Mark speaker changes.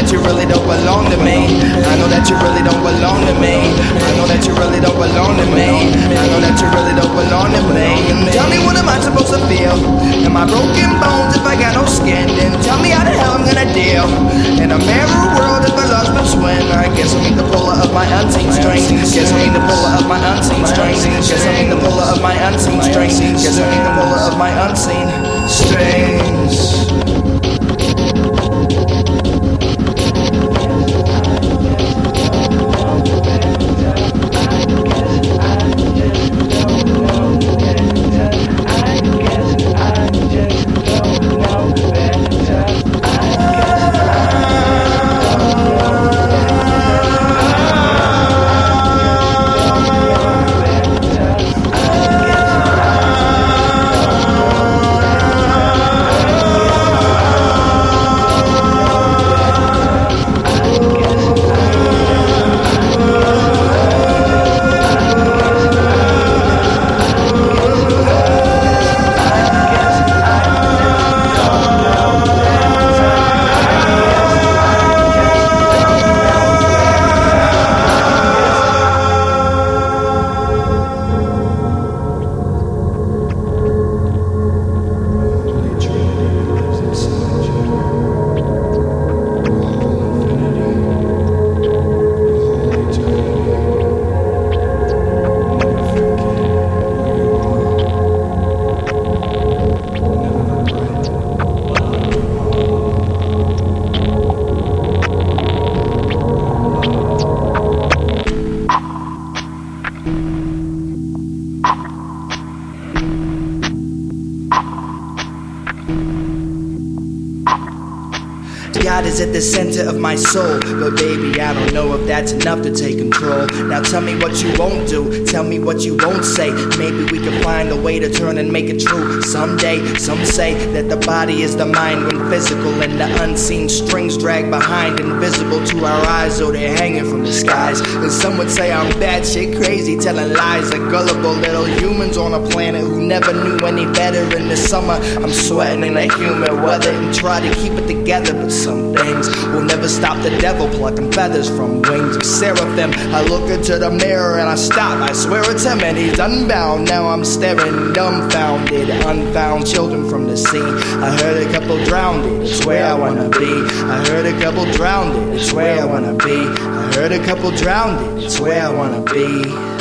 Speaker 1: that you really don't belong to me. I know that you really don't belong to me. I know that you really don't belong to me. I know that you really don't belong to me. Tell me, what am I supposed to feel? Am I broken bones if I got no skin? Then tell me how the hell I'm gonna deal in a mirror world if I lost my twin. I guess I need the puller of my unseen strings. Guess I need the puller of my unseen strings. Guess I need the puller of my unseen strings. Guess I need the puller of my unseen strings. God is at the center of my soul, but baby, I don't know if that's enough to take control. Now tell me what you won't do, tell me what you won't say. Maybe we can find a way to turn and make it true someday. Some say that the body is the mind when physical, and the unseen strings drag behind, invisible to our eyes, though they're hanging from the skies. And some would say I'm batshit crazy, telling lies like gullible little humans on a planet who never knew any better. In the summer, I'm sweating in the humid weather and try to keep it together, but some things will never stop the devil plucking feathers from wings of seraphim. I look into the mirror and I stop, I swear it's him and he's unbound. Now I'm staring dumbfounded, unfound children from the sea. I heard a couple drowned, it's where I wanna be. I heard a couple drowned, it's where I wanna be. I heard a couple drowned, it's where I wanna be.